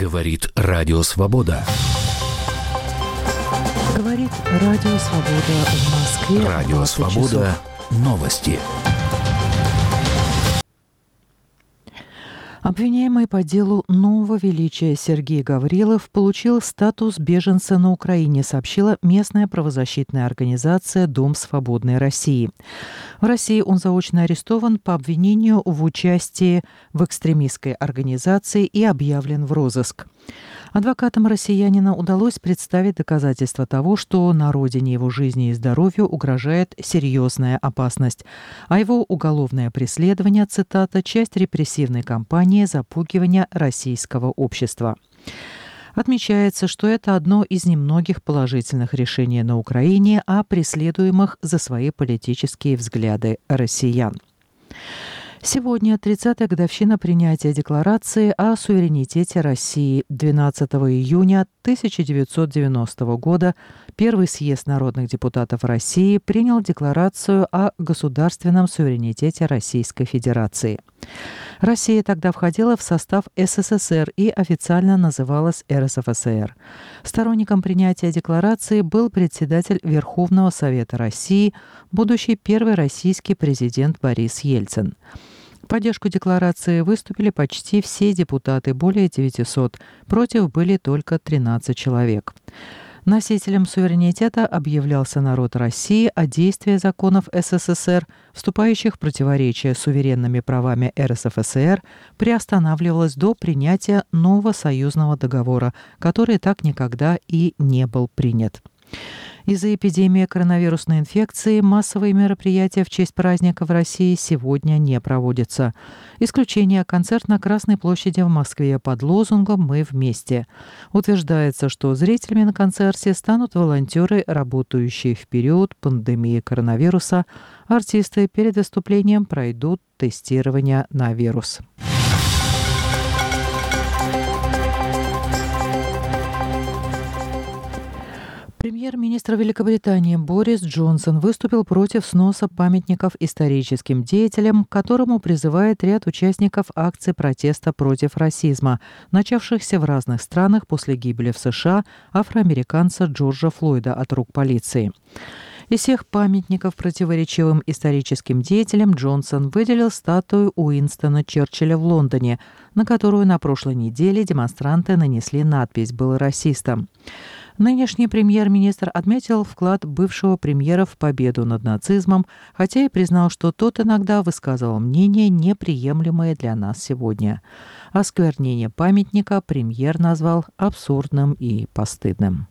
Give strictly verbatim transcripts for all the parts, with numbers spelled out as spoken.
Говорит Радио Свобода. Говорит Радио Свобода в Москве. Радио Свобода. Новости. Обвиняемый по делу нового величия Сергей Гаврилов получил статус беженца на Украине, сообщила местная правозащитная организация «Дом свободной России». В России он заочно арестован по обвинению в участии в экстремистской организации и объявлен в розыск. Адвокатам россиянина удалось представить доказательства того, что на родине его жизни и здоровью угрожает серьезная опасность, а его уголовное преследование, цитата, «часть репрессивной кампании запугивания российского общества». Отмечается, что это одно из немногих положительных решений на Украине о преследуемых за свои политические взгляды россиян. Сегодня тридцатая годовщина принятия Декларации о суверенитете России. двенадцатого июня тысяча девятьсот девяностого года Первый съезд народных депутатов России принял Декларацию о государственном суверенитете Российской Федерации. Россия тогда входила в состав СССР и официально называлась эр эс эф эс эр. Сторонником принятия декларации был председатель Верховного Совета России, будущий первый российский президент Борис Ельцин. В поддержку декларации выступили почти все депутаты, более девятисот. Против были только тринадцать человек. Носителем суверенитета объявлялся народ России, а действие законов эс эс эс эр, вступающих в противоречие с суверенными правами эр эс эф эс эр, приостанавливалось до принятия нового союзного договора, который так никогда и не был принят. Из-за эпидемии коронавирусной инфекции массовые мероприятия в честь праздника в России сегодня не проводятся. Исключение – концерт на Красной площади в Москве под лозунгом «Мы вместе». Утверждается, что зрителями на концерте станут волонтеры, работающие в период пандемии коронавируса. Артисты перед выступлением пройдут тестирование на вирус. Премьер-министр Великобритании Борис Джонсон выступил против сноса памятников историческим деятелям, к которому призывает ряд участников акций протеста против расизма, начавшихся в разных странах после гибели в США афроамериканца Джорджа Флойда от рук полиции. Из всех памятников противоречивым историческим деятелям Джонсон выделил статую Уинстона Черчилля в Лондоне, на которую на прошлой неделе демонстранты нанесли надпись «Был расистом». Нынешний премьер-министр отметил вклад бывшего премьера в победу над нацизмом, хотя и признал, что тот иногда высказывал мнение, неприемлемое для нас сегодня. Осквернение памятника премьер назвал абсурдным и постыдным.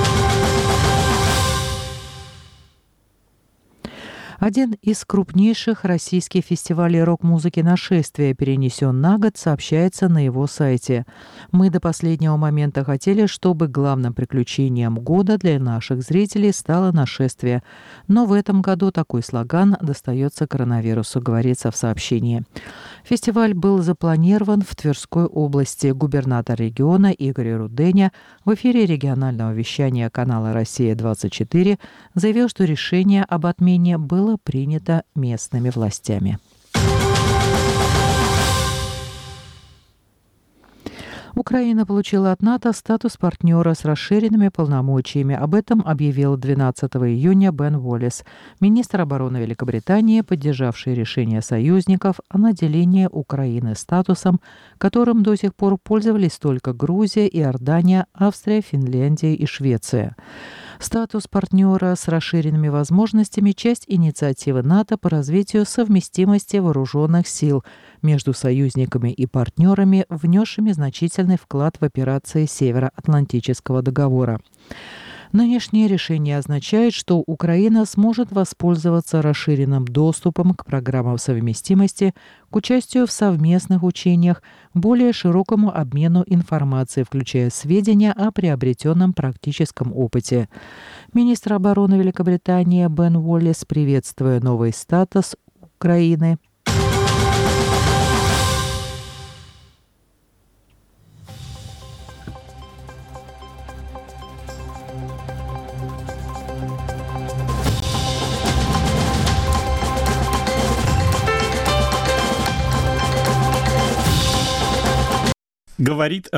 Один из крупнейших российских фестивалей рок-музыки «Нашествие» перенесен на год, сообщается на его сайте. Мы до последнего момента хотели, чтобы главным приключением года для наших зрителей стало «Нашествие». Но в этом году такой слоган достается коронавирусу, говорится в сообщении. Фестиваль был запланирован в Тверской области. Губернатор региона Игорь Руденя в эфире регионального вещания канала «Россия-двадцать четыре» заявил, что решение об отмене было принято местными властями. Украина получила от НАТО статус партнера с расширенными полномочиями. Об этом объявил двенадцатого июня Бен Уоллес, министр обороны Великобритании, поддержавший решение союзников о наделении Украины статусом, которым до сих пор пользовались только Грузия, Иордания, Австрия, Финляндия и Швеция. Статус партнера с расширенными возможностями – часть инициативы НАТО по развитию совместимости вооруженных сил между союзниками и партнерами, внесшими значительный вклад в операции Североатлантического договора. Нынешнее решение означает, что Украина сможет воспользоваться расширенным доступом к программам совместимости, к участию в совместных учениях, более широкому обмену информацией, включая сведения о приобретенном практическом опыте. Министр обороны Великобритании Бен Уоллес, приветствуя новый статус Украины, Говорит